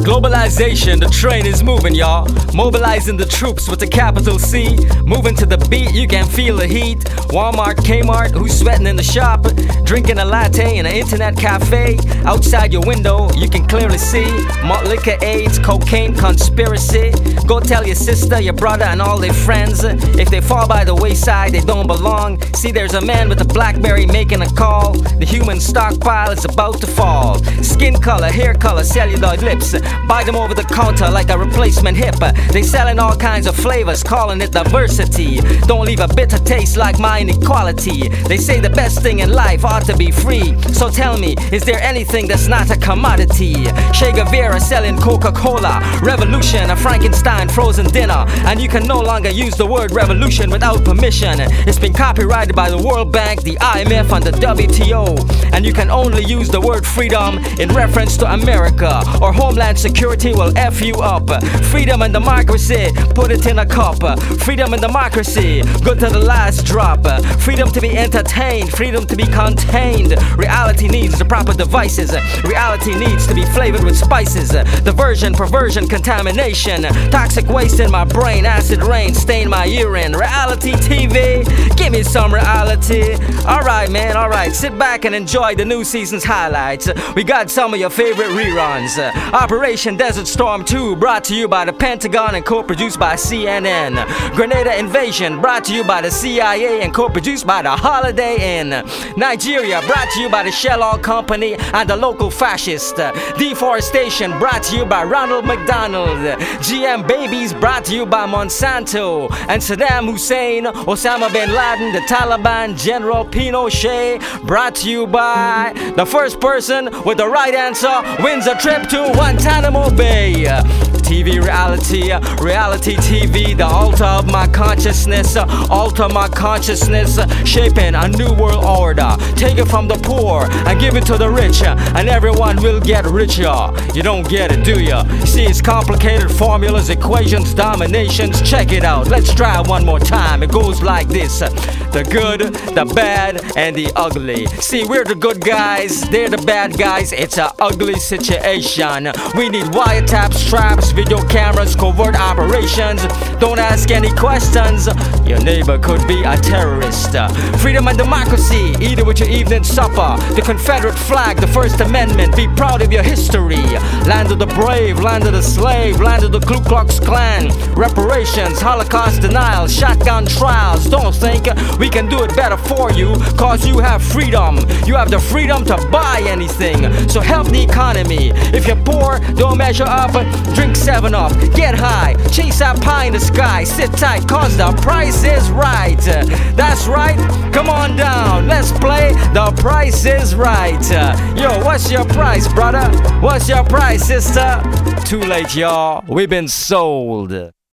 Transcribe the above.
Globalization, the train is moving, y'all. Mobilizing the troops with a capital C. Moving to the beat, you can feel the heat. Walmart, Kmart, who's sweating in the shop? Drinking a latte in an internet cafe. Outside your window, you can clearly see malt liquor, AIDS, cocaine, conspiracy. Go tell your sister, your brother, and all their friends. If they fall by the wayside, they don't belong. See, there's a man with a BlackBerry making a call. The human stockpile is about to fall. Skin color, hair color, celluloid lips. Buy them over the counter like a replacement hip. They selling all kinds of flavors, calling it diversity. Don't leave a bitter taste like my inequality. They say the best thing in life ought to be free. So tell me, is there anything that's not a commodity? Che Guevara selling Coca-Cola. Revolution, a Frankenstein frozen dinner. And you can no longer use the word revolution without permission. It's been copyrighted by the World Bank, the IMF, and the WTO. And you can only use the word freedom in reference to America, or Homeland Security will F you up. Freedom and democracy, put it in a cup. Freedom and democracy, good to the last drop. Freedom to be entertained, freedom to be contained. Reality needs the proper devices. Reality needs to be flavored with spices. Diversion, perversion, contamination. Toxic waste in my brain, acid rain, stain my urine. Reality TV, give me some reality. Alright man, alright, sit back and enjoy the new season's highlights. We got some of your favorite reruns. Operation Desert Storm 2, brought to you by the Pentagon and co-produced by CNN. Grenada Invasion, brought to you by the CIA and co-produced by the Holiday Inn. Nigeria, brought to you by the Shell Oil Company and the local fascist. Deforestation, brought to you by Ronald McDonald. GM Babies, brought to you by Monsanto. And Saddam Hussein, Osama Bin Laden, the Taliban, General Pinochet, brought to you by the first person with the right answer wins a trip to Guantanamo Bay. TV reality, reality TV, the altar of my consciousness, alter my consciousness, shaping a new world order. Take it from the poor and give it to the rich, and everyone will get richer. You don't get it, do ya? See, it's complicated formulas, equations, dominations. Check it out, let's try one more time. It goes like this: the good, the bad, and the ugly. See, we're the good guys, they're the bad guys. It's an ugly situation. We need wiretaps, traps, video cameras, covert operations. Don't ask any questions. Your neighbor could be a terrorist. Freedom and democracy, eat it with your evening supper. The Confederate flag, the First Amendment. Be proud of your history. Land of the brave, land of the slave, land of the Ku Klux Klan. Reparations, Holocaust denial, shotgun trials. Don't think we can do it better for you, cause you have freedom. You have the freedom to buy anything. So help the economy. If you're poor, don't measure up. Drink 7-Up, get high, chase that pie in the sky. Sit tight, cause the price is right. That's right, come on down, let's play The Price is Right. Yo, what's your price, brother? What's your price, sister? Too late, y'all, we've been sold.